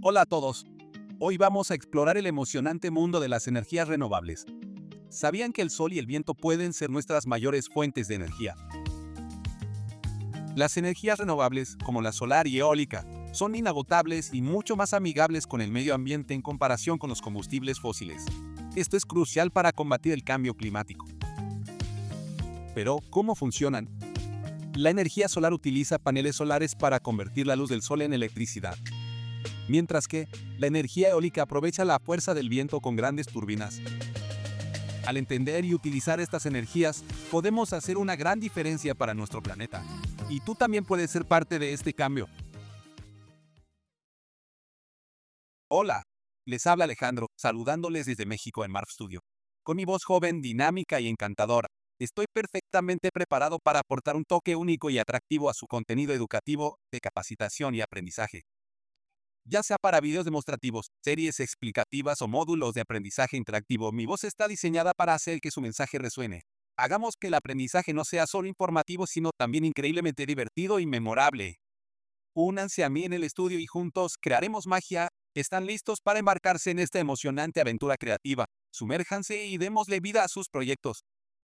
Hola a todos. Hoy vamos a explorar el emocionante mundo de las energías renovables. ¿Sabían que el sol y el viento pueden ser nuestras mayores fuentes de energía? Las energías renovables, como la solar y eólica, son inagotables y mucho más amigables con el medio ambiente en comparación con los combustibles fósiles. Esto es crucial para combatir el cambio climático. Pero, ¿cómo funcionan? La energía solar utiliza paneles solares para convertir la luz del sol en electricidad, mientras que la energía eólica aprovecha la fuerza del viento con grandes turbinas. Al entender y utilizar estas energías, podemos hacer una gran diferencia para nuestro planeta. Y tú también puedes ser parte de este cambio. Hola, les habla Alejandro, saludándoles desde México en Marv Studio. Con mi voz joven, dinámica y encantadora, estoy perfectamente preparado para aportar un toque único y atractivo a su contenido educativo, de capacitación y aprendizaje. Ya sea para videos demostrativos, series explicativas o módulos de aprendizaje interactivo, mi voz está diseñada para hacer que su mensaje resuene. Hagamos que el aprendizaje no sea solo informativo, sino también increíblemente divertido y memorable. Únanse a mí en el estudio y juntos crearemos magia. ¿Están listos para embarcarse en esta emocionante aventura creativa? Sumérjanse y démosle vida a sus proyectos.